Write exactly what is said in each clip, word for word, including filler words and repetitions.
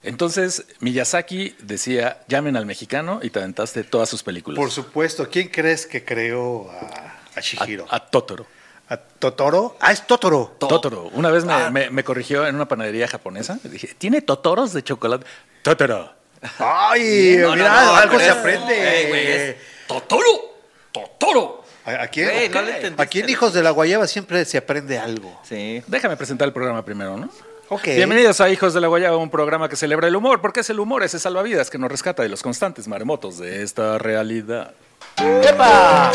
Entonces, Miyazaki decía, llamen al mexicano y te aventaste todas sus películas. Por supuesto. ¿Quién crees que creó a, a Chihiro? A, a Totoro. ¿A Totoro? Ah, es Totoro. Totoro. Una vez me, Ah. me, me corrigió en una panadería japonesa. Le dije, ¿tiene totoros de chocolate? Totoro. Ay, No, no, mira, no, algo pero se es- aprende. Ey, güey, es Totoro. Totoro. ¿A, a quién? Güey, no Ok. le entendiste. Aquí en Hijos de la Guayaba siempre se aprende algo. Sí. Déjame presentar el programa primero, ¿no? Ok. Bienvenidos a Hijos de la Guayaba, un programa que celebra el humor, porque es el humor, ese salvavidas que nos rescata de los constantes maremotos de esta realidad. ¡Epa!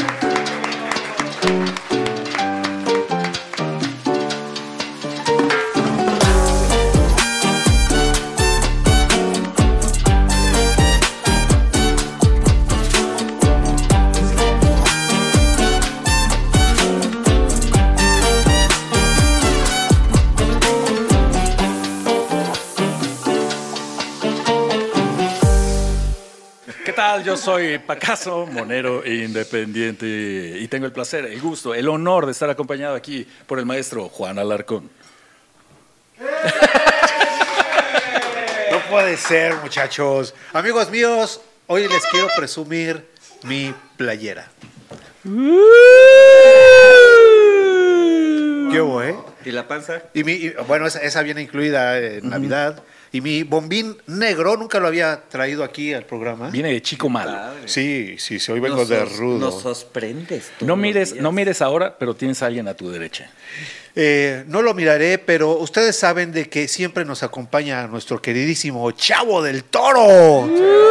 ¿Qué tal? Yo soy Pacaso, monero e independiente, y tengo el placer, el gusto, el honor de estar acompañado aquí por el maestro Juan Alarcón. No puede ser, muchachos. Amigos míos, hoy les quiero presumir mi playera. ¿Qué hubo, eh? ¿Y la panza? Y mi, y, bueno, esa, esa viene incluida en Navidad. Y mi bombín negro nunca lo había traído aquí al programa. Viene de chico malo. Padre. Sí, sí, sí, hoy vengo Nos de sos- rudo. Nos sorprendes. todos No los mires, días. no mires ahora, pero tienes a alguien a tu derecha. Eh, no lo miraré, pero ustedes saben de que siempre nos acompaña nuestro queridísimo Chavo del Toro.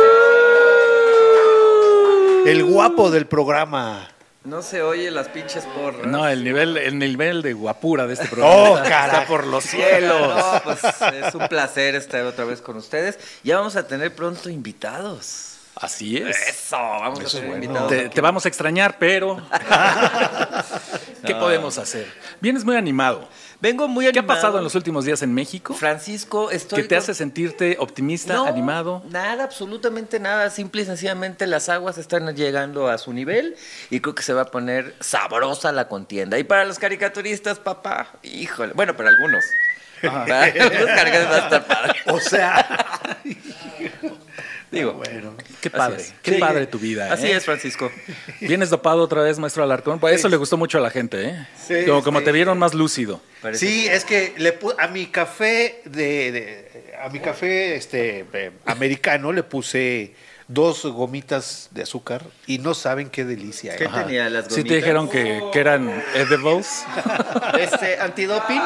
El guapo del programa. No se oye las pinches porras. No, el nivel, el nivel de guapura de este programa Oh, está, carajo. está por los cielos. No, pues es un placer estar otra vez con ustedes. Ya vamos a tener pronto invitados. Así es. Eso, vamos Eso a tener es bueno. invitados. Te, te vamos a extrañar, pero ¿qué No. podemos hacer? Vienes muy animado. Vengo muy ¿Qué ha animado. pasado en los últimos días en México? Francisco, estoy ¿Qué te con- hace sentirte optimista, No, animado? Nada, absolutamente nada. Simple y sencillamente las aguas están llegando a su nivel y creo que se va a poner sabrosa la contienda. Y para los caricaturistas, papá, híjole. Bueno, para algunos. Para algunos caricaturistas va a estar padre. O sea, Digo, bueno. Qué así padre, es. qué Sí, padre tu vida. Así ¿eh? es, Francisco. Vienes dopado otra vez, maestro Alarcón. Pues eso le gustó mucho a la gente, ¿eh? Sí, como, como sí. te vieron más lúcido. Parece Sí, es que le pu- a mi café de, de- a mi café este eh, americano le puse dos gomitas de azúcar y no saben qué delicia. ¿Qué ¿eh? Ajá. tenía las ¿Sí gomitas? te dijeron que, que eran edibles? Este, antidoping.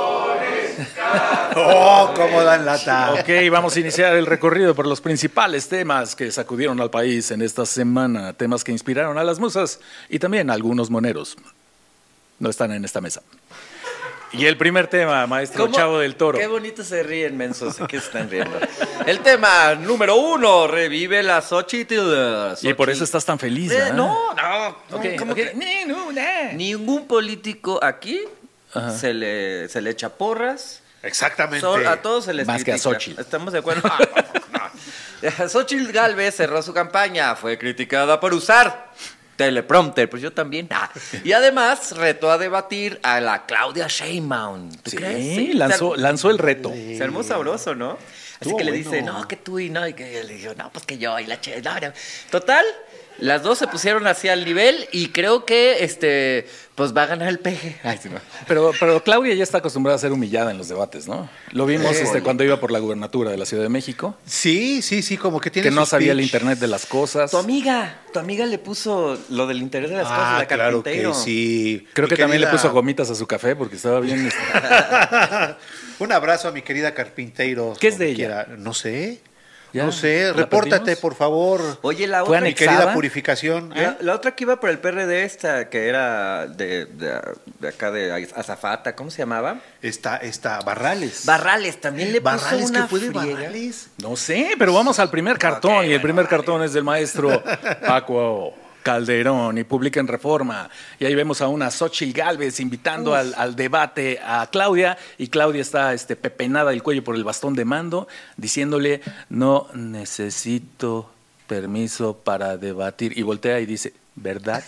Oh, cómo dan lata. Ok, vamos a iniciar el recorrido por los principales temas que sacudieron al país en esta semana, temas que inspiraron a las musas y también a algunos moneros. No están en esta mesa. Y el primer tema, maestro ¿Cómo? Chavo del Toro. Qué bonito se ríen, mensos. ¿Qué se están riendo? El tema número uno, revive la Xochitl. Y por eso estás tan feliz, Eh, ¿verdad? no, no. Ok, ¿cómo ok. que? Ni, no, nah. Ningún político aquí Ajá. se le, se le echa porras. Exactamente. Sol- a todos se les Más que a critica. Xochitl. ¿Estamos de acuerdo? No, no. Xochitl Gálvez cerró su campaña. Fue criticada por usar teleprompter. Pues yo también. Ah. Y además retó a debatir a la Claudia Sheinbaum. ¿Tú Sí, crees? lanzó, Se- lanzó el reto. Se armó sabroso, ¿no? Así Estuvo que le bueno. dice, no, que tú y no, y que le dijo, no, pues que yo y la che, no, no. Total, las dos se pusieron así al nivel y creo que, este, pues va a ganar el peje. Ay, sí, no. Pero, pero Claudia ya está acostumbrada a ser humillada en los debates, ¿no? Lo vimos Eh, este, cuando iba por la gubernatura de la Ciudad de México, Sí, sí, sí, como que tiene que no su sabía el speech. internet de las cosas. Tu amiga, tu amiga le puso lo del interés de las cosas, Ah, la claro carpintero. que sí. Creo Mi que también le querida- puso gomitas a su café porque estaba bien. este, Un abrazo a mi querida Carpinteiro. ¿Qué es de donde ella? quiera. No sé. ¿Ya? No sé. ¿La Repórtate, perdimos? por favor. Oye, la ¿Fue otra, Mi anexada? querida Purificación. ¿eh? la, la otra que iba por el P R D esta, que era de, de, de acá de Azafata, ¿cómo se llamaba? Está, está Barrales. Barrales, también le puso Barrales, una ¿qué fue de friega. Barrales? No sé, pero vamos al primer cartón. y el primer cartón es del maestro Paco Calderón y publica en Reforma. Y ahí vemos a una Xochitl Gálvez invitando al, al debate a Claudia. Y Claudia está este, pepenada el cuello por el bastón de mando, diciéndole, no necesito permiso para debatir. Y voltea y dice, ¿verdad?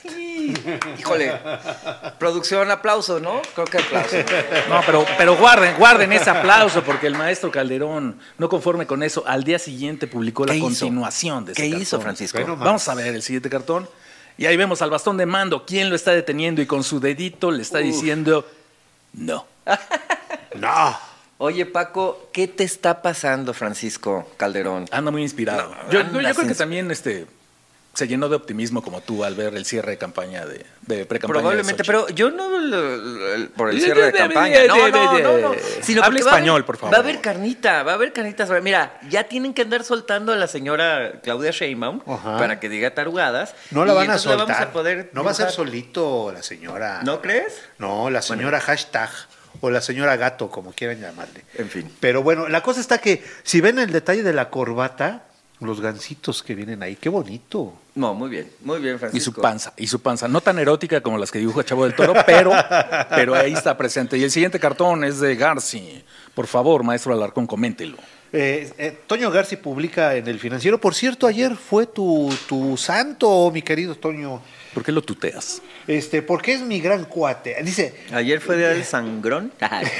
¡Ay! Híjole. Producción, aplauso, ¿no? Creo que aplauso. No, pero, pero guarden, guarden ese aplauso, porque el maestro Calderón, no conforme con eso, al día siguiente publicó la ¿Qué hizo? continuación de ese ¿Qué cartón. hizo, Francisco? Bueno, Vamos a ver el siguiente cartón. Y ahí vemos al bastón de mando, quién lo está deteniendo y con su dedito le está Uf. diciendo no. No. Oye, Paco, ¿qué te está pasando, Francisco Calderón? Anda muy inspirado. No, yo, yo- yo andas creo que ins- también este, se llenó de optimismo como tú al ver el cierre de campaña de, de pre-campaña. Probablemente, de Xochitl. pero yo no lo- lo- por el De- cierre de de- campaña. de- No, de- no, de- no, no. de- Sino Hable porque va a haber- español, por favor. Va a haber carnita, va a haber carnita. Mira, ya tienen que andar soltando a la señora Claudia Sheinbaum Ajá. para que diga tarugadas. No la y van a entonces la soltar. vamos a poder no va a ser dibujar. solito la señora. ¿No crees? No, la señora hashtag o la señora gato, como quieran llamarle. En fin. Pero bueno, la cosa está que si ven el detalle de la corbata, los gancitos que vienen ahí, qué bonito. No, muy bien, muy bien, Y Francisco. su panza, y su panza. No tan erótica como las que dibuja Chavo del Toro, pero, pero ahí está presente. Y el siguiente cartón es de Garci. Por favor, maestro Alarcón, coméntelo. Eh, eh, Toño Garci publica en el Financiero. Por cierto, ayer fue tu, tu santo, mi querido Toño. ¿Por qué lo tuteas? Este, porque es mi gran cuate. Dice, Ayer fue día del sangrón.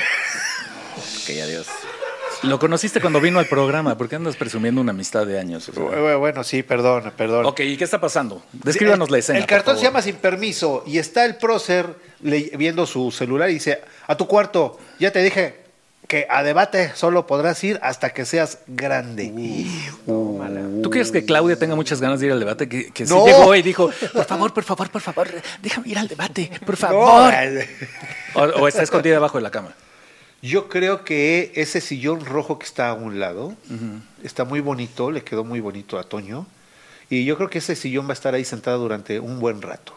Que adiós. Lo conociste cuando vino al programa. ¿Por qué andas presumiendo una amistad de años? O sea, bueno, bueno, sí, perdón, perdón. ok, ¿y qué está pasando? Descríbanos la escena. El cartón por se favor. llama Sin Permiso y está el prócer le- viendo su celular y dice, a tu cuarto, ya te dije que a debate solo podrás ir hasta que seas grande. ¿Tú crees que Claudia tenga muchas ganas de ir al debate? Que, que sí No. llegó y dijo, por favor, por favor, por favor, déjame ir al debate, por No, favor. eh, O, o está escondida debajo de la cama. yo creo que ese sillón rojo que está a un lado está muy bonito, le quedó muy bonito a Toño. Y yo creo que ese sillón va a estar ahí sentado durante un buen rato.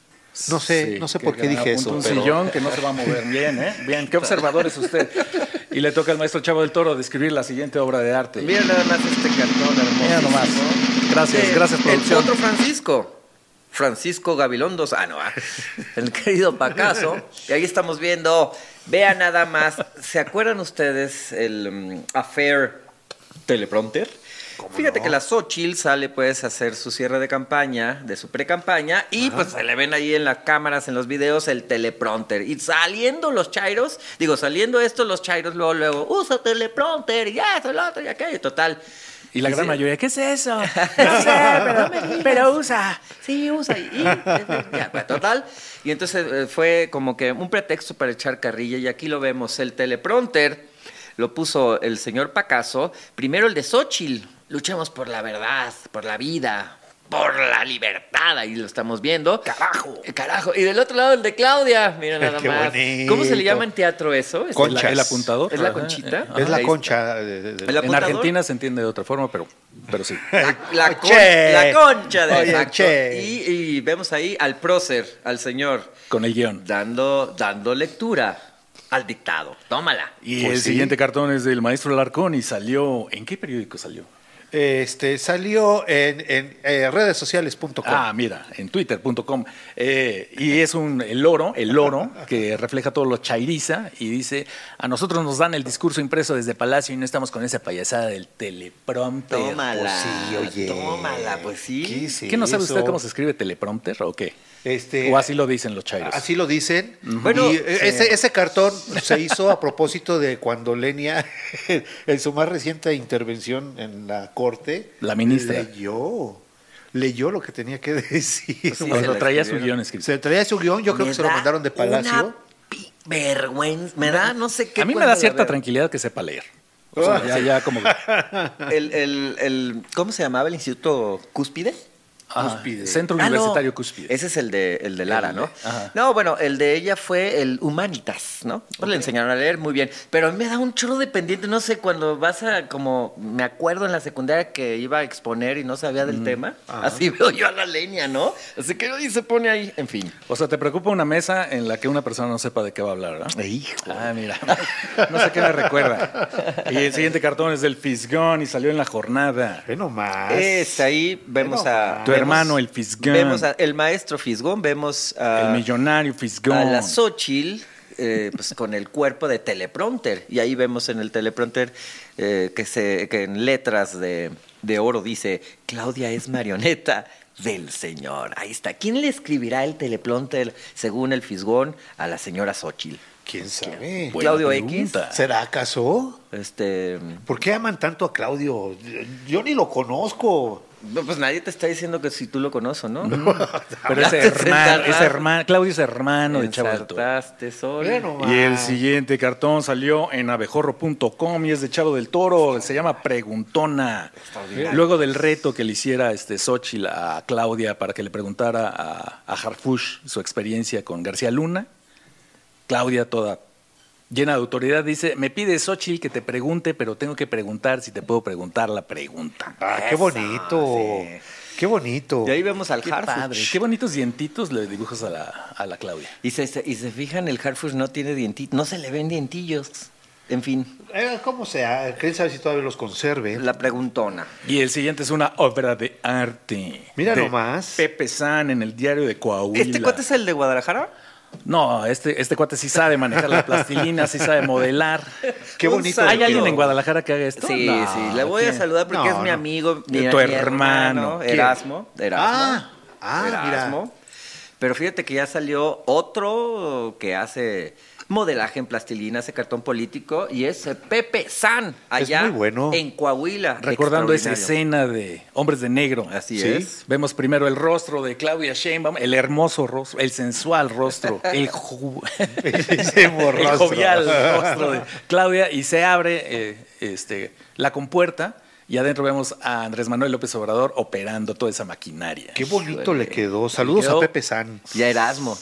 No sé, Sí, no sé que por qué apunta dije eso. Un pero- sillón que no se va a mover. Bien, ¿eh? Bien, qué observador es usted. Y le toca al maestro Chavo del Toro describir la siguiente obra de arte. Mira nada más este cartón hermoso. Mira nomás. Gracias, gracias, El producción. otro Francisco. Francisco Gabilondos. Ah, no. ah, El querido Pacaso. Y ahí estamos viendo. Vean nada más. ¿Se acuerdan ustedes el um, affair teleprompter? Fíjate no? que la Xochitl sale pues a hacer su cierre de campaña, de su pre-campaña, y pues se le ven ahí en las cámaras, en los videos, el teleprompter. Y saliendo los chairos, digo, saliendo esto, los chairos luego, luego, usa teleprompter, y ya, esto, el otro, y aquello, total. Y la gran Sí. mayoría, ¿qué es eso? No sé, pero, pero usa. Sí, usa. Y, y- ya, bueno, total. Y entonces eh, fue como que un pretexto para echar carrilla. Y aquí lo vemos. El teleprompter lo puso el señor Pacaso. Primero el de Xochitl. Luchemos por la verdad, por la vida, por la libertad. Ahí lo estamos viendo. Carajo. Eh, Carajo. Y del otro lado el de Claudia. Mira nada Qué más. bonito. ¿Cómo se le llama en teatro eso? ¿Es Conchas. El, el apuntador. ¿Es la Ajá. conchita? Es la Ahí concha. de- de- de- El En apuntador. Argentina se entiende de otra forma, pero, pero sí. La, la con- Che. la concha de Oye, exacto. che. Y, y vemos ahí al prócer, al señor, Con el guión. dando, dando lectura al dictado. Tómala. Y Pues el sí. siguiente cartón es del maestro Alarcón y salió. ¿En qué periódico salió? Este, salió en, en eh, redes sociales punto com. Ah, mira, en twitter punto com. Eh, y es un, el loro, el loro, que refleja todo lo chairiza y dice, a nosotros nos dan el discurso impreso desde Palacio y no estamos con esa payasada del teleprompter. Tómala. Pues sí, oye. Tómala, pues sí. ¿Qué es ¿Qué no sabe usted eso? cómo se escribe teleprompter o qué? Este, O así lo dicen los chairos. Así lo dicen. Bueno, y sí. ese, ese cartón se hizo a propósito de cuando Lenia, en su más reciente intervención en la corte, La ministra. leyó, leyó lo que tenía que decir. Pues sí, O se lo la traía su escribieron. guión escrito. Se traía su guión, yo creo Me que se lo da mandaron de Palacio. una pi- vergüenza. Me da no sé qué. A mí me cuando da la cierta veo. tranquilidad que sepa leer. O sea, ya, ya como... El, el, el, ¿Cómo se llamaba el instituto Cúspide? Ajá, Cúspide. Centro Ah, no. Universitario Cúspide. Ese es el de, el de Lara, El ¿no? de- ajá. No, bueno, el de ella fue el Humanitas, ¿no? Pues le enseñaron a leer muy bien. Pero a mí me da un chorro de pendiente, no sé, cuando vas a, como, me acuerdo en la secundaria que iba a exponer y no sabía del tema. Ajá. Así veo yo a la leña, ¿no? Así que y se pone ahí, en fin. O sea, te preocupa una mesa en la que una persona no sepa de qué va a hablar, ¿no? Hijo. Ah, mira. No sé qué me recuerda. Y el siguiente cartón es del Fisgón y salió en la jornada. Ve nomás. Es ahí, vemos a... Tu vemos- hermano, el Fisgón. Vemos al maestro Fisgón, vemos a... El millonario Fisgón. a la Xochitl, eh, pues con el cuerpo de teleprompter. Y ahí vemos en el teleprompter eh, que, se, que en letras de, de oro dice, Claudia es marioneta, del señor. Ahí está. ¿Quién le escribirá el teleprompter, según el Fisgón, a la señora Xóchitl? ¿Quién sabe? Buena Claudio pregunta. X. ¿Será acaso? Este. ¿Por qué aman tanto a Claudio? Yo ni lo conozco. No, pues nadie te está diciendo que si tú lo conoces, ¿no? Pero Ya es te hermano, es ensartaste. hermano, Claudio es hermano de Chavo del Toro. Ensartaste solo. Bueno, Y el ma. siguiente cartón salió en abejorro punto com y es de Chavo del Toro, se llama Preguntona. Luego del reto que le hiciera este Xóchitl a Claudia para que le preguntara a, a Harfush su experiencia con García Luna, Claudia toda llena de autoridad dice, me pide Xóchitl que te pregunte, pero tengo que preguntar si te puedo preguntar la pregunta. Ah, qué bonito. sí. Qué bonito. Y ahí vemos al Qué Harfush. padre, qué bonitos dientitos le dibujas a la, a la Claudia. Y se, se- y se fijan, el Harfush no tiene dientitos, no se le ven dientillos. En fin, Eh, ¿Cómo sea? ¿Quién sabe si todavía los conserve? la preguntona. Y el siguiente es una obra de arte. Mira de nomás. Pepe San en el diario de Coahuila. ¿Este cuate es el de Guadalajara? No, este, este cuate sí sabe manejar la plastilina, sí sabe modelar. Qué Un bonito. ¿Hay saludo. alguien en Guadalajara que haga esto? Sí, No, sí, le voy a ¿quién? saludar porque No, es mi no. amigo, mi, Tu mi hermano. ¿Quién? Erasmo. Erasmo. Ah, ah, Erasmo. Pero fíjate que ya salió otro que hace modelaje en plastilina, hace cartón político, y es eh, Pepe San, allá muy bueno. en Coahuila. Recordando esa Extraordinario. escena de Hombres de Negro. Así Sí. es. Vemos primero el rostro de Claudia Sheinbaum, el hermoso rostro, el sensual rostro, el, ju- Ese el borrostro. jovial rostro de Claudia, y se abre eh, este, la compuerta y adentro vemos a Andrés Manuel López Obrador operando toda esa maquinaria. Qué bonito Híjole. le quedó. Saludos quedó- a Pepe San. Ya Erasmo.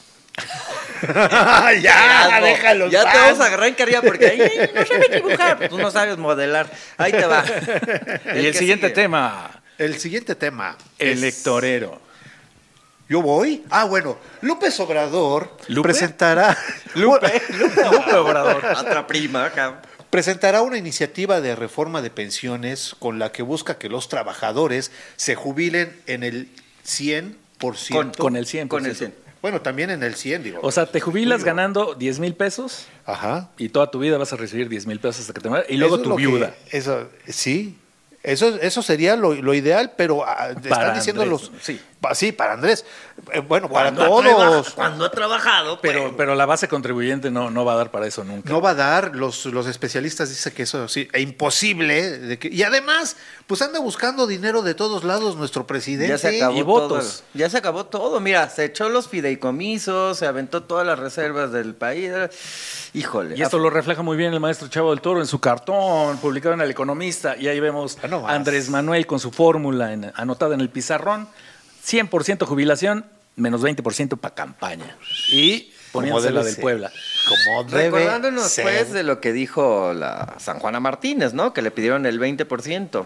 ya, Erasmo. déjalo. Ya te San. vamos a agarrar en carrera porque ahí ay, no sabes dibujar. Tú no sabes modelar. Ahí te va. Y el que siguiente sigue. tema, El siguiente tema. es- electorero. ¿Yo voy? Ah, bueno. López Obrador ¿Lupe? presentará. Lupe, Lupe Obrador. Otra prima acá. Presentará una iniciativa de reforma de pensiones con la que busca que los trabajadores se jubilen en el cien por ciento. Con el cien por Con el ciento. cien. Bueno, también en el cien, digo. O sea, te jubilas Digo. ganando diez mil pesos Ajá. y toda tu vida vas a recibir diez mil pesos hasta que te mueras. Y luego Eso es tu lo que- viuda. eso, sí. Eso, eso sería lo, lo ideal, pero ah, están Para diciendo Andrés, los. sí. Pa- sí, para Andrés. Eh, bueno, para Cuando ha traba- todos. Cuando ha trabajado, Pero, pues, pero la base contribuyente no, no va a dar para eso nunca. No va a dar, los, los especialistas dicen que eso sí, es imposible. De que, y además, pues anda buscando dinero de todos lados nuestro presidente. ya se acabó Y todo. votos. Ya se acabó todo. Mira, se echó los fideicomisos, se aventó todas las reservas del país. Híjole. Y esto lo refleja muy bien el maestro Chavo del Toro en su cartón, publicado en El Economista. Y ahí vemos Ah, no más. a Andrés Manuel con su fórmula en- anotada en el pizarrón. cien por ciento jubilación, menos veinte por ciento para campaña. Y poniéndose la debe del ser. Puebla. Como debe Recordándonos ser. pues de lo que dijo la San Juana Martínez, ¿no? Que le pidieron el veinte por ciento.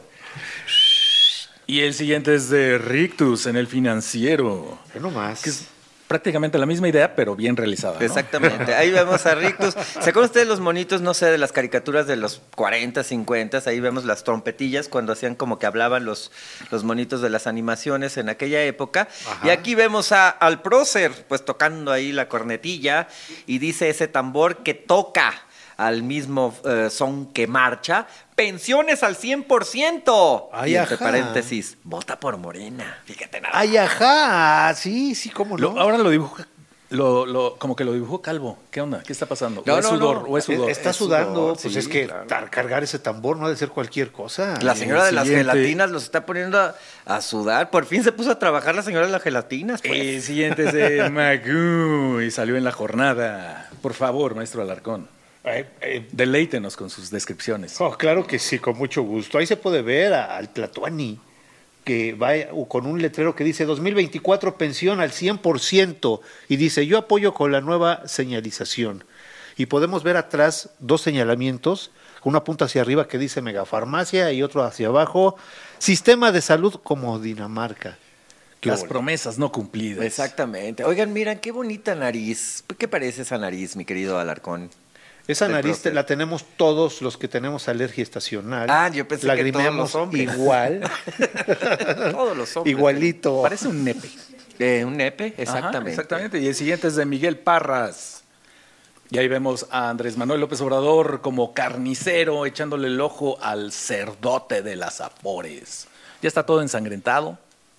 Y el siguiente es de Rictus en El Financiero. Ve nomás. Que es prácticamente la misma idea, pero bien realizada, ¿no? Exactamente. Ahí vemos a Rictus. ¿Se acuerdan ustedes los monitos, no sé, de las caricaturas de los cuarenta, cincuenta? Ahí vemos las trompetillas cuando hacían como que hablaban los, los monitos de las animaciones en aquella época. Ajá. Y aquí vemos a, al prócer, pues tocando ahí la cornetilla y dice ese tambor que toca al mismo eh, son que marcha, pensiones al cien por ciento. Ay, y entre ajá. paréntesis, vota por Morena. Fíjate nada. Ay, ajá. Sí, sí, cómo no. Lo- ahora lo dibuja, lo, lo- como que lo dibujó calvo. ¿Qué onda? ¿Qué está pasando? No, ¿O es no, sudor? no. ¿O es sudor? Está Es sudando. sudor, Pues sí, es que claro. tar- cargar ese tambor no ha de ser cualquier cosa. La Y señora el de las siguiente- gelatinas los está poniendo a, a sudar. Por fin se puso a trabajar la señora de las gelatinas. Pues. El siguiente es de Magoo y salió en la jornada. Por favor, maestro Alarcón, Eh, eh, deleítenos con sus descripciones. oh, claro que sí, con mucho gusto. Ahí se puede ver a- al Tlatuani, que va eh, con un letrero que dice dos mil veinticuatro pensión al cien por ciento y dice yo apoyo con la nueva señalización. Y podemos ver atrás dos señalamientos, una punta hacia arriba que dice megafarmacia y otro hacia abajo, sistema de salud como Dinamarca. Qué Las bueno. promesas no cumplidas. Exactamente. Oigan, miren, qué bonita nariz. ¿Qué parece esa nariz, mi querido Alarcón? Esa del nariz prócer. la tenemos todos los que tenemos alergia estacional. Ah, yo pensé que todos Lagrimeamos los hombres. igual, Todos los hombres. igualito. Parece un nepe. Eh, un nepe, Ajá, exactamente. exactamente. Y el siguiente es de Miguel Parras. Y ahí vemos a Andrés Manuel López Obrador como carnicero echándole el ojo al cerdote de las Afores. Ya está todo ensangrentado.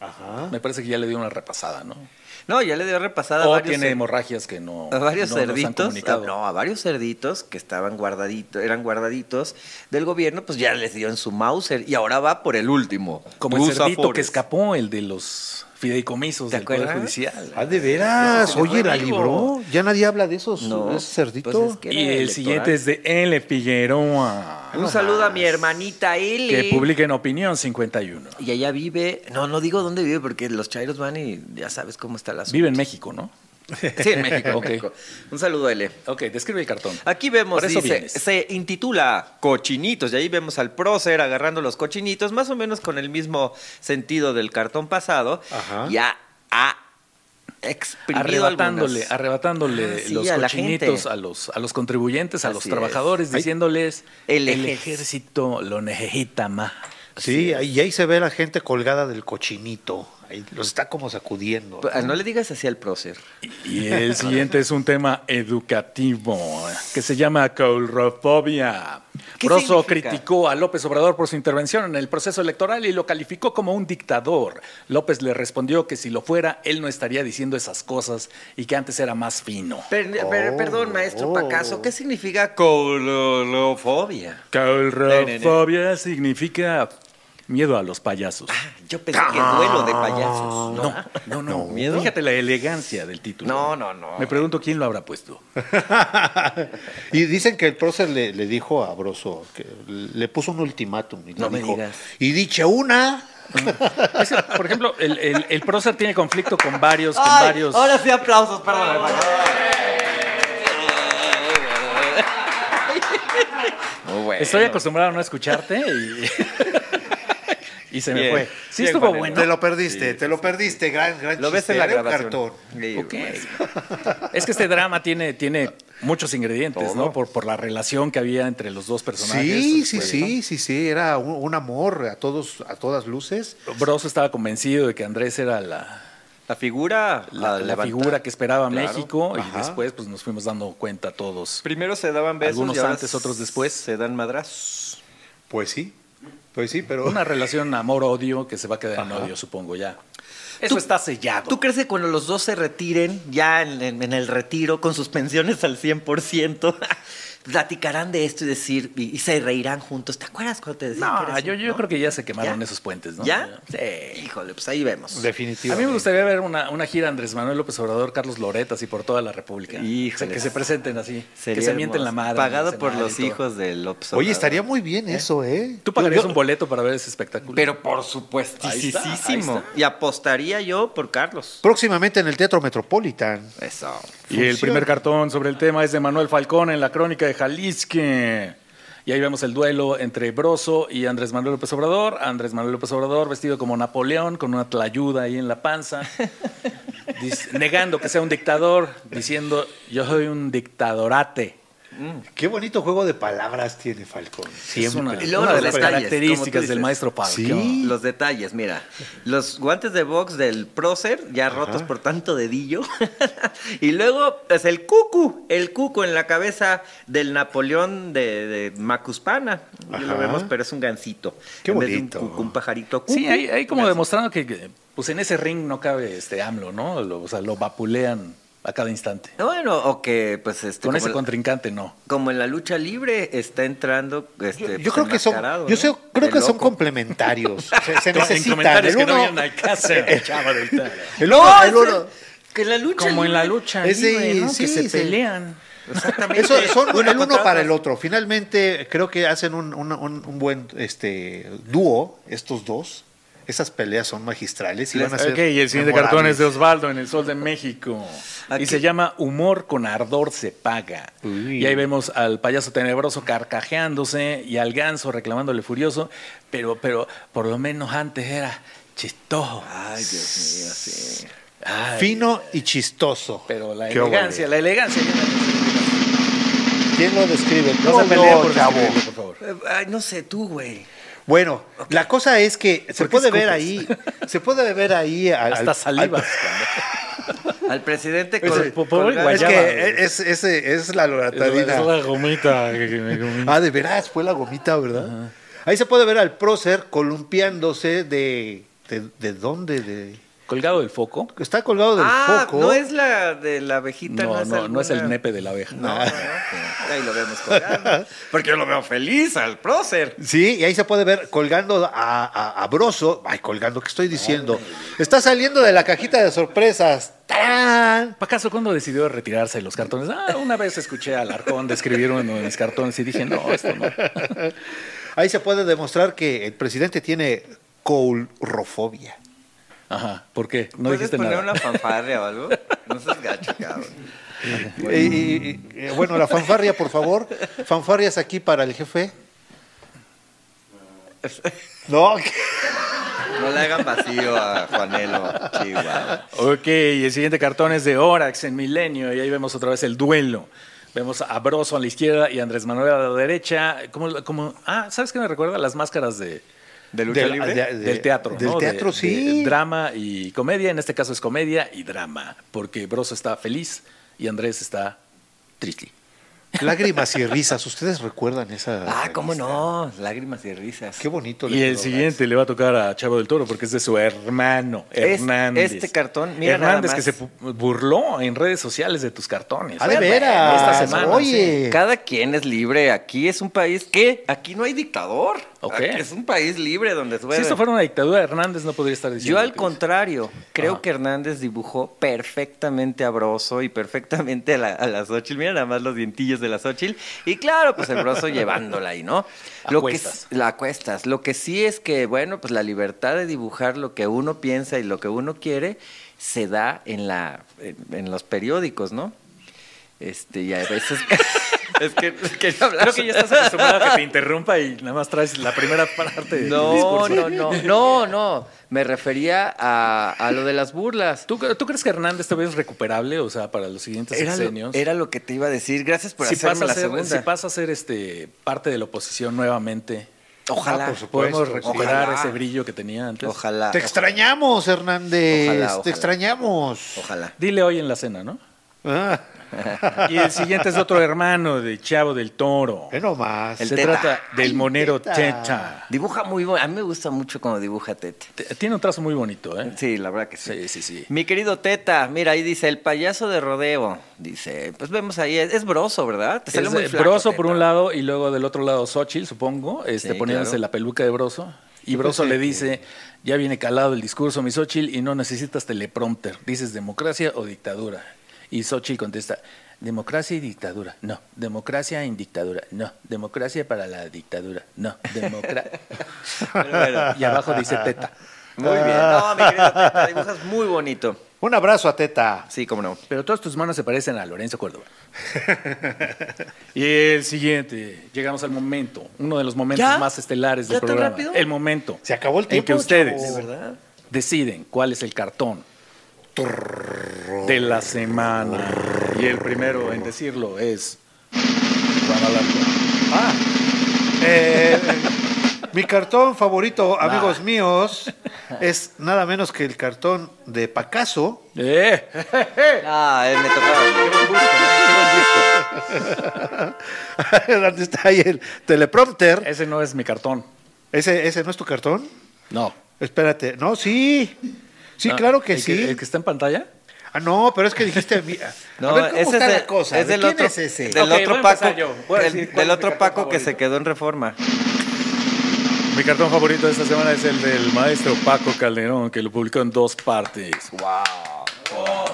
Ajá. Me parece que ya le dio una repasada, ¿no? No, ya le dio repasada a O varios tiene cer- hemorragias que no. a varios no nos han cerditos, a, comunicado. no, a varios cerditos que estaban guardaditos, eran guardaditos del gobierno, pues ya les dio en su Mauser y ahora va por el último. Como el Tus cerdito Afores. que escapó, el de los fideicomisos ¿Te del Poder acuerdas? Judicial. Ah, de veras. No, se le Oye, fue la vivo. libró. Ya nadie habla de esos. No, ¿Es cerdito? pues es que- Y el electoral. siguiente es de L. Figueroa, Un saludo a mi hermanita Eli. que publica en Opinión cincuenta y uno. Y allá vive, no, no digo dónde vive porque los chairos van y ya sabes cómo está la Vive en México, ¿no? Sí, en México. en Ok. México. Un saludo, L. Ok, describe el cartón. Aquí vemos, Por eso dice, vienes. se intitula Cochinitos, y ahí vemos al prócer agarrando los cochinitos, más o menos con el mismo sentido del cartón pasado, Ajá. ya ha exprimido Arrebatándole, algunas. arrebatándole Ah, sí, los a la cochinitos gente. a los, a los contribuyentes, a los Así trabajadores, es. diciéndoles El el, ejército. ejército lo necesita más. Sí, ahí- y ahí se ve la gente colgada del cochinito. Ahí los está como sacudiendo. Ah, No le digas así al prócer. Y el siguiente es un tema educativo que se llama caulrofobia. ¿Qué Broso significa? criticó a López Obrador por su intervención en el proceso electoral y lo calificó como un dictador. López le respondió que si lo fuera, él no estaría diciendo esas cosas y que antes era más fino. Per- per- Oh, perdón, maestro oh. Pacaso, ¿qué significa colofobia? Caulrofobia significa miedo a los payasos. Yo pensé que duelo de payasos. No, no, no. ¿Miedo? Fíjate la elegancia del título. No, no, no. Me pregunto quién lo habrá puesto. Y dicen que el prócer le, le dijo a Broso que le puso un ultimátum. Y No le me dijo, digas. Y diche una. Es que, por ejemplo, el, el, el prócer tiene conflicto con varios, con Ay, varios. ahora sí aplausos, perdón. Muy bueno. Estoy acostumbrado a no escucharte y, y se me Bien, fue. Sí bien, estuvo Juanelo. bueno. Te lo perdiste, te lo perdiste. Gran, gran Lo ves chiste, en la era un grabación. cartón. Sí, Ok. pues. Es que este drama tiene, tiene muchos ingredientes, Todo. ¿no? Por, por la relación que había entre los dos personajes. Sí, sí, Pues, sí, sí, sí, era un, un amor a todos, a todas luces. Broso estaba convencido de que Andrés era la, La figura. la, a la levantar. figura que esperaba Claro. México y Ajá. después pues nos fuimos dando cuenta todos. Primero se daban besos. Algunos y ahora antes, otros después. Se dan madrazos. Pues sí, pues sí, pero Una relación amor-odio que se va a quedar en odio, supongo ya. Eso ¿Tú- está sellado. ¿Tú crees que cuando los dos se retiren, ya en, en- en el retiro, con sus pensiones al cien por ciento, platicarán de esto y decir, y, y se reirán juntos? ¿Te acuerdas cuando te decía que No, eres yo, un- yo no? creo que ya se quemaron ¿Ya? esos puentes, ¿no? ¿Ya? Sí. Híjole, pues ahí vemos. A definitivamente. mí me gustaría ver una, una gira Andrés Manuel López Obrador, Carlos Loret, así por toda la República. Híjole. Que se presenten así, Sería que se mienten hermoso. la madre. Pagado en el por escenario los y todo. hijos de López Oye, Obrador. estaría muy bien eso, ¿eh? ¿Tú pagarías Yo- un boleto para ver ese espectáculo? Pero por Ahí está, ahí supuestísimo. está. Y apostaría yo por Carlos. Próximamente en el Teatro Metropolitan. Eso. Y el Funciona. primer cartón sobre el tema es de Manuel Falcón en la Crónica de Jalisco. Y ahí vemos el duelo entre Broso y Andrés Manuel López Obrador. Andrés Manuel López Obrador vestido como Napoleón, con una tlayuda ahí en la panza, dis- negando que sea un dictador, diciendo yo soy un dictadorate. Qué bonito juego de palabras tiene Falcón. Es una, Y luego una de los las detalles, como tú características dices. del maestro Falcón. Sí. Los detalles, mira. Los guantes de box del prócer, ya rotos por tanto dedillo. Y luego, pues el cucu, el cucu en la cabeza del Napoleón de, de Macuspana. Y lo Ajá. vemos, pero es un gansito. Qué En vez de bonito. Un, cucu, un pajarito cucu. Sí, hay, hay como gansito. demostrando que, que, pues en ese ring no cabe este AMLO, ¿no? Lo- o sea, lo vapulean a cada instante. Bueno, o que, pues, este. Con como ese la- contrincante no. Como en la lucha libre está entrando este, Yo, pues, yo creo que son, enmascarado, yo ¿no? sé- creo De que son loco. complementarios. Se, se En necesitan. comentarios El que no uno, vienen al caso, chava del tal. el No, uno- el es uno- que en la lucha Como en la libre- lucha Ese- libre, ¿no? sí, que se sí. pelean. Exactamente. Eso son Uno el uno contra para el otro. otro. Finalmente, creo que hacen un, un- un- un buen este dúo, estos dos. Esas peleas son magistrales y van a ser Ok, y el siguiente memorables. cartón es de Osvaldo en El Sol de México. Aquí- Y se llama Humor con ardor se paga. Uy. Y ahí vemos al payaso tenebroso carcajeándose y al ganso reclamándole furioso, pero, pero por lo menos antes era chistoso. Ay, Dios mío, sí. Ay, Fino y chistoso. Pero la Qué elegancia, la elegancia. ¿Quién lo describe? No se Tú, peleen yo, por chavo. describirlo, por favor. Eh, Ay, no sé, tú, güey. Bueno, la cosa es que se ¿Por qué puede ver escupes? ahí, se puede ver ahí al- Hasta al- salivas. Al presidente Ese- col- po- pobre colgado. Es guayaba, que güey. es, es, es la loratadina. gomita que me comí. Ah, de veras, fue la gomita, ¿verdad? Ahí se puede ver al prócer columpiándose de ¿De, de dónde? De... Colgado del foco. Está colgado del ah, foco. no es la de la abejita. No, No, es, no, no es el alguna- nepe de la abeja. No, no, no. Ahí lo vemos colgando. Porque yo lo veo feliz al prócer. Sí, y ahí se puede ver colgando a, a, a Broso. Ay, colgando, ¿qué estoy diciendo? Está saliendo de la cajita de sorpresas. ¡Tarán! ¿Acaso cuándo decidió retirarse de los cartones? Ah, una vez escuché al Arcón describir uno de mis cartones y dije, no, esto no. Ahí se puede demostrar que el presidente tiene coulrofobia. Ajá, ¿por qué? No ¿Puedes dijiste poner nada. una fanfarria o algo? No seas gacho, cabrón. Y, y- y, bueno, la fanfarria, por favor. Fanfarrias aquí para el jefe. No, No le hagan vacío a Juanelo, Chihuahua. Ok, y el siguiente cartón es de Orax en Milenio y ahí vemos otra vez el duelo. Vemos a Broso a la izquierda y a Andrés Manuel a la derecha. Como, como, ah, ¿sabes qué me recuerda? Las máscaras de, ¿De lucha Del- libre? de- del teatro. Del ¿no? De- teatro, de sí. drama y comedia. En este caso es comedia y drama, porque Broso está feliz y Andrés está triste. lágrimas y risas. ¿Ustedes recuerdan esa? Ah, ¿cómo revista? no? Lágrimas y risas. Qué bonito. le Y el quedó, siguiente le va a tocar a Chavo del Toro porque es de su hermano, Es- Hernández. este cartón, mira Hernández nada que más. se pu- burló en redes sociales de tus cartones. Ah, de Bueno, veras. esta semana, Oye. Cada quien es libre. Aquí es un país que aquí no hay dictador. Ok. Aquí es un país libre donde Si esto fuera una dictadura, Hernández no podría estar diciendo. Yo al lo que contrario, creo Ajá. que Hernández dibujó perfectamente a Broso y perfectamente a la, a la Xóchitl. Mira nada más los dientillos de la Xóchitl. Y claro, pues el Broso llevándola ahí, ¿no? A Lo que, cuestas. s- la cuestas. Lo que sí es que, bueno, pues la libertad de dibujar lo que uno piensa y lo que uno quiere se da en, la, en, en los periódicos, ¿no? Este, y a veces... es que quería hablar Creo que ya estás acostumbrado a que te interrumpa y nada más traes la primera parte del No, discurso. no, no, no, no. Me refería a, a lo de las burlas. ¿Tú, tú crees que Hernández todavía es recuperable? O sea, para los siguientes Era lo, sexenios. era lo que te iba a decir. Gracias por si hacerme pasa, a la ser, segunda. si pasa a ser este, parte de la oposición nuevamente, Ojalá. Ah, por supuesto. podemos sí. recuperar Ojalá. ese brillo que tenía antes. Ojalá. Te ojalá, extrañamos, Hernández. Ojalá, Te ojalá. extrañamos. Ojalá. Dile hoy en la cena, ¿no? Ah, Y el siguiente es otro hermano de Chavo del Toro. ve nomás. El Se Teta. trata del Ay, monero Teta. Teta. Dibuja muy bueno. A mí me gusta mucho cuando dibuja Teta. T- Tiene un trazo muy bonito, ¿eh? Sí, la verdad que sí. Sí, sí, sí. Mi querido Teta, mira, ahí dice el payaso de rodeo. Dice, pues vemos ahí, es, es Broso, ¿verdad? Te salió Es, muy eh, flaco, Broso por Teta. un lado y luego del otro lado Xochitl, supongo, este, Sí, poniéndose claro. la peluca de Broso. Y Yo Broso pensé le que- dice, ya viene calado el discurso, mi Xochitl, y no necesitas teleprompter. Dices democracia o dictadura. Y Xochitl contesta, democracia y dictadura. No, democracia en dictadura. No, democracia para la dictadura. No, democracia. Pero bueno, Y abajo dice Teta. muy bien. No, mi querido Teta, dibujas muy bonito. Un abrazo a Teta. Sí, cómo no. Pero todas tus manos se parecen a Lorenzo Córdoba. Y el siguiente, llegamos al momento, uno de los momentos ¿Ya? más estelares del ¿Ya tan programa. rápido? El momento. Se acabó el en tiempo, que ustedes chavo. ¿De verdad? deciden cuál es el cartón de la semana. Y el primero en decirlo es Juan Alarcón. Ah, eh, mi cartón favorito, amigos míos, es nada menos que el cartón de Pacaso. ¡Eh! Ah, él me tocaba. ¡Qué buen gusto! ¿eh? ¡Qué buen gusto! ¿Dónde está ahí el teleprompter? Ese no es mi cartón. ¿Ese, ese no es tu cartón? No. Espérate. No, sí. Sí, No, claro que ¿el sí. ¿El que está en pantalla? Ah, no, pero es que dijiste... mi- A No, ver, ¿cómo ese está es, de- la cosa? es ¿De del quién otro, es ese? del Ok, voy otro a Paco, empezar yo. Voy a del, decir cuál del es mi otro cartón Paco que favorito. se quedó en Reforma. Mi cartón favorito de esta semana es el del maestro Paco Calderón, que lo publicó en dos partes. ¡Wow!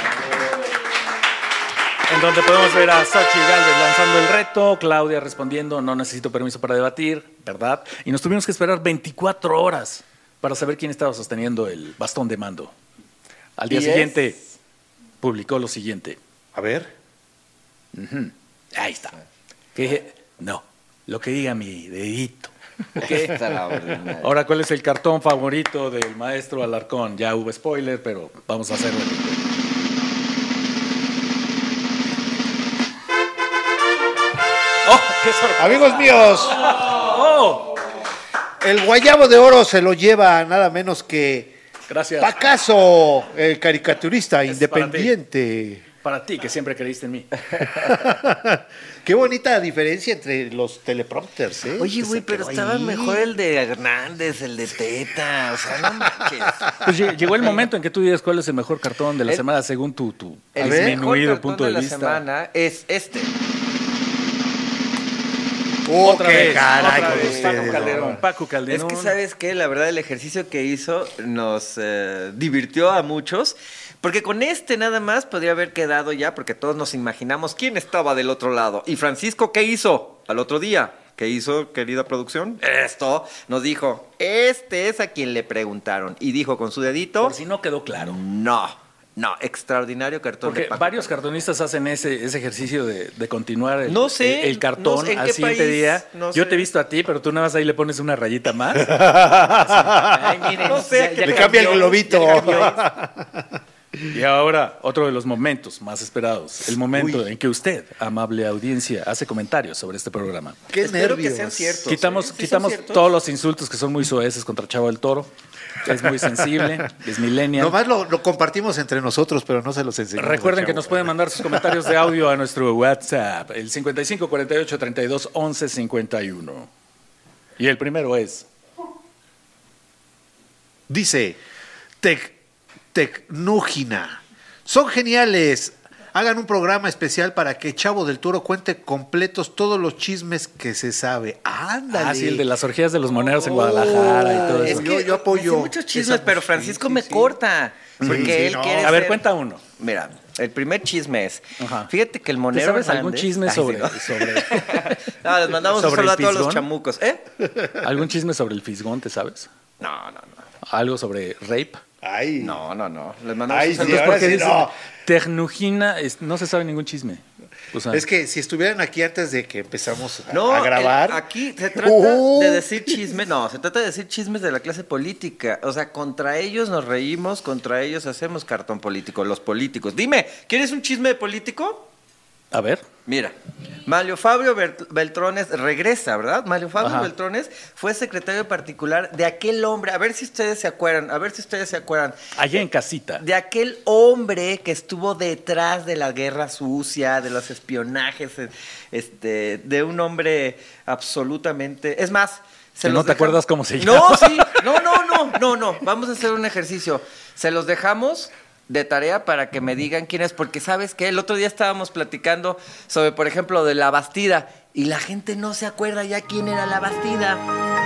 En donde podemos ver a Xochitl Gálvez lanzando el reto, Claudia respondiendo, no necesito permiso para debatir, ¿verdad? Y nos tuvimos que esperar veinticuatro horas para saber quién estaba sosteniendo el bastón de mando. Al día Y siguiente es- publicó lo siguiente. A ver. Ujú. Ahí está. Que dije, no, lo que diga mi dedito. ¿Ok? Extraordinario. Ahora, ¿cuál es el cartón favorito del maestro Alarcón? Ya hubo spoiler, pero vamos a hacerlo. ¡Oh, qué sorpresa! Amigos míos, ¡Oh! el guayabo de oro se lo lleva nada menos que Gracias. Pacaso, el caricaturista Es independiente. Para ti, que siempre creíste en mí. Qué bonita diferencia entre los teleprompters, ¿eh? Oye, Que güey, se pero quedó estaba ahí. mejor el de Hernández, el de Teta, o sea, no manches. Pues lle- llegó el momento en que tú digas cuál es el mejor cartón de la El- semana según tu, tu El ver, mejor disminuido cartón punto de de, la vista. semana es este. Oh, Otra qué vez, caray otra con vez, ustedes, Paco ¿no? Calderón. Paco Es Calderón. que, ¿sabes qué? La verdad, el ejercicio que hizo nos eh, divirtió a muchos. Porque con este nada más podría haber quedado ya, porque todos nos imaginamos quién estaba del otro lado. ¿Y Francisco qué hizo al otro día? ¿Qué hizo, querida producción? Esto nos dijo, este es a quien le preguntaron. Y dijo con su dedito, Por si no quedó claro. no, no, extraordinario cartón Porque de Paco varios Calderón. cartonistas hacen ese, ese ejercicio de, de continuar el, No sé, el, el cartón no sé en al qué siguiente país, día. no Yo sé. te he visto a ti, pero tú nada más ahí le pones una rayita más. Ay, miren, No sé, ya- ya Le cambia el cambió, globito. ya cambió. Y ahora, otro de los momentos más esperados. El momento Uy. en que usted, amable audiencia, hace comentarios sobre este programa. Qué Espero nervios. que sean ciertos. Quitamos, ¿eh? ¿Sí son quitamos ciertos? todos los insultos que son muy soeces contra Chavo del Toro. Es muy sensible, es millennial. Nomás lo, lo compartimos entre nosotros, pero no se los enseñamos. Recuerden que chavo. nos pueden mandar sus comentarios de audio a nuestro WhatsApp, el cincuenta y cinco cuarenta y ocho treinta y dos once cincuenta y uno. Y el primero es... Dice, Tec, Tecnúgina. Son geniales. Hagan un programa especial para que Chavo del Toro cuente completos todos los chismes que se sabe. Ándale. Ah, sí, el de las orgías de los moneros en Guadalajara y todo Oh, eso. Es Yo- que yo apoyo me sé muchos chismes, esa- pero sí, Francisco sí, me sí. corta. Porque sí, él no. quiere A ver, ser- cuenta uno. Mira, el primer chisme es, Ajá. fíjate que el ¿Te monero sabes algún Hernández- chisme Ay, sobre, sí, ¿no? sobre No, les mandamos un sobre saludo el a todos los fisgón? chamucos. ¿Eh? algún chisme sobre el fisgón, te sabes? No, no, no. Algo sobre rape. Ay. No, no, no. Les mandamos Ay, un sí, saludo. ahora ¿Por qué sí, dicen no. Tecnugina? Es- no se sabe ningún chisme. O sea, Es que si estuvieran aquí antes de que empezamos a, No, a grabar. el- aquí se trata Uh. de decir chismes, no, se trata de decir chismes de la clase política. O sea, contra ellos nos reímos, contra ellos hacemos cartón político, los políticos. Dime, ¿quieres un chisme de político? a ver. Mira, Mario Fabio Bert- Beltrones regresa, ¿verdad? Mario Fabio Ajá. Beltrones fue secretario particular de aquel hombre, a ver si ustedes se acuerdan, a ver si ustedes se acuerdan, Allá en casita. de aquel hombre que estuvo detrás de la guerra sucia, de los espionajes, eh, este, de un hombre absolutamente... Es más... Que no los te dejamos- acuerdas cómo se No, llama. sí, no, no, no, no, no, vamos a hacer un ejercicio. Se los dejamos de tarea para que me digan quién es, porque sabes que el otro día estábamos platicando sobre, por ejemplo, de la Bastida, y la gente no se acuerda ya quién era la Bastida.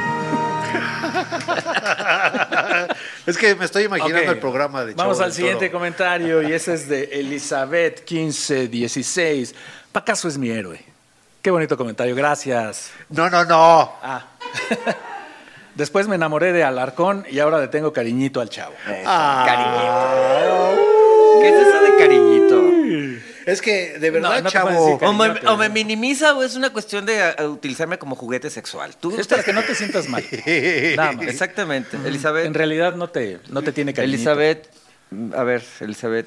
Es que me estoy imaginando Ok. el programa de Chavo Vamos al del siguiente Toro. comentario y ese es de Elizabeth quince dieciséis. Pacaso es mi héroe. Qué bonito comentario, gracias. No, no, no. Ah. Después me enamoré de Alarcón y ahora le tengo cariñito al chavo. Ah. Cariñito. ¿Qué es eso de cariñito? Es que, de verdad, No, no te Chavo. puedes decir O me, Cariñote. o me minimiza o es una cuestión de eh, utilizarme como juguete sexual. Tú, Es para que no te sientas mal. Nada más. Exactamente. Elizabeth. En realidad no te, no te tiene cariñito. Elizabeth. A ver, Elizabeth.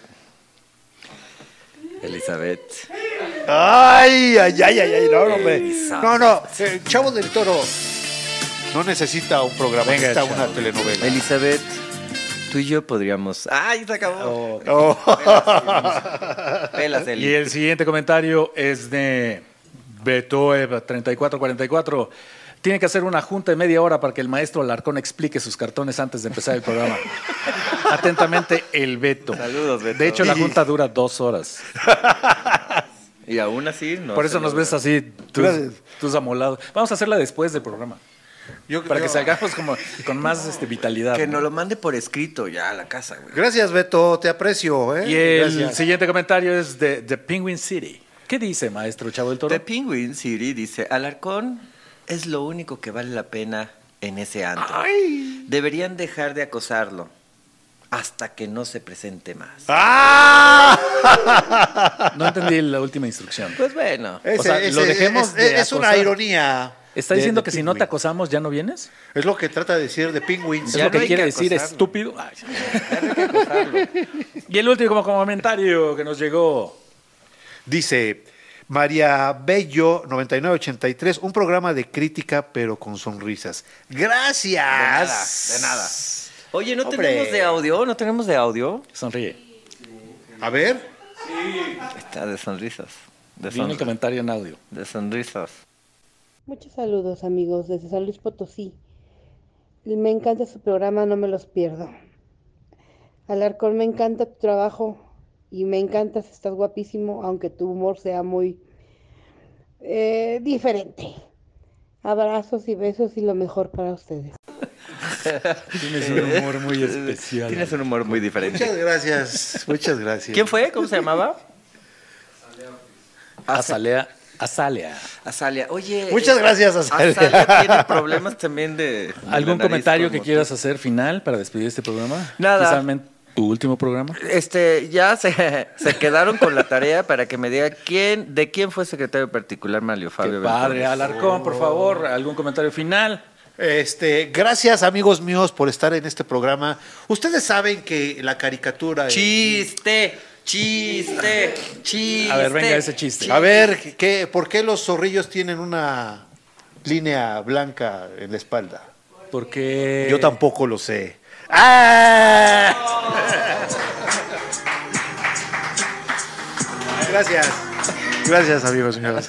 Elizabeth. Ay, ay, ay, ay, ay, no, no, hombre. Elizabeth. No, no, el Chavo del Toro no necesita un programa, Venga, necesita Chavo. una telenovela. Elizabeth, tú y yo podríamos. ¡Ay, se acabó! Oh. Pelas, Eli. Y el siguiente comentario es de Betoev treinta y cuatro cuarenta y cuatro. Tiene que hacer una junta de media hora para que el maestro Alarcón explique sus cartones antes de empezar el programa. Atentamente, el Beto. Saludos, Beto. De hecho, la junta dura dos horas. Y aún así, no. Por se eso nos logra. ves así, tus, Gracias. tus amolados. Vamos a hacerla después del programa. Yo- Para que yo- salgamos como con más este, vitalidad. Que ¿no? nos lo mande por escrito ya a la casa, güey. Gracias, Beto, te aprecio. ¿eh? Y el Gracias. siguiente comentario es de The Penguin City. ¿Qué dice, maestro Chavo del Toro? The Penguin City dice: Alarcón es lo único que vale la pena en ese antro. Deberían dejar de acosarlo hasta que no se presente más. ¡Ah! No entendí la última instrucción. Pues bueno. Ese- O sea, ese- lo dejemos es, de es una acosar. ironía. ¿Está de- diciendo de que si no te Penguin. acosamos ya no vienes? Es lo que trata de decir de Penguin. ¿Es Ya lo no que hay quiere que decir acosarlo. estúpido? Ay. Ya no hay que acosarlo. Y el último comentario que nos llegó. Dice María Bello noventa y nueve ochenta y tres, un programa de crítica pero con sonrisas. Gracias. De nada, de nada. Oye, ¿no Hombre. tenemos de audio? ¿No tenemos de audio? Sonríe. A ver. Está de sonrisas. De Viene el sonrisas. comentario en audio. De sonrisas. Muchos saludos amigos desde San Luis Potosí. Me encanta su programa, no me los pierdo. Alarcón, me encanta tu trabajo y me encantas, estás guapísimo, aunque tu humor sea muy eh, diferente. Abrazos y besos y lo mejor para ustedes. Tienes un humor muy especial. Tienes un humor muy diferente. Muchas gracias, muchas gracias. ¿Quién fue? ¿Cómo se llamaba? Azalea. Azalea. Azalia. Oye. Muchas eh, gracias, Azalia. Azalia tiene problemas también de. de ¿Algún la nariz comentario que como quieras tú. hacer final para despedir este programa? Nada. Quizá tu último programa. Este, ya se, se quedaron con la tarea para que me diga quién, de quién fue secretario particular Manlio Fabio Qué padre, Beltrones. Alarcón, por favor, algún comentario final. Este, gracias amigos míos por estar en este programa. Ustedes saben que la caricatura. Chiste, chiste, chiste. A ver, venga ese chiste. A ver, ¿qué, ¿por qué los zorrillos tienen una línea blanca en la espalda? Porque. Yo tampoco lo sé. ¡Ah! Gracias. Gracias, amigos míos.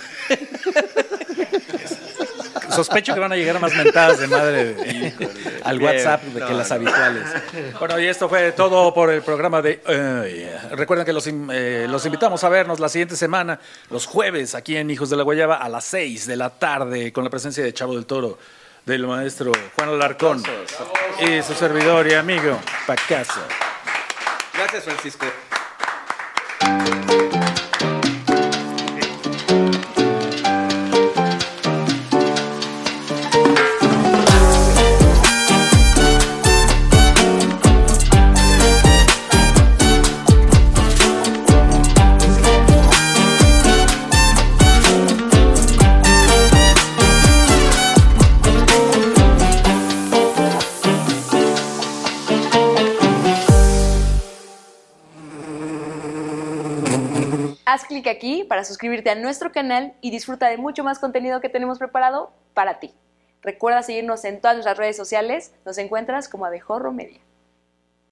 Sospecho que van a llegar a más mentadas de madre de- al Bien. WhatsApp de que No, las no. habituales. Bueno, y esto fue todo por el programa de hoy. Recuerden que los, in- eh, los invitamos a vernos la siguiente semana, los jueves, aquí en Hijos de la Guayaba, a las seis de la tarde, con la presencia de Chavo del Toro, del maestro Juan Alarcón y su servidor y amigo Pacaso. Gracias, Francisco. Haz clic aquí para suscribirte a nuestro canal y disfruta de mucho más contenido que tenemos preparado para ti. Recuerda seguirnos en todas nuestras redes sociales, nos encuentras como Abejorro Media.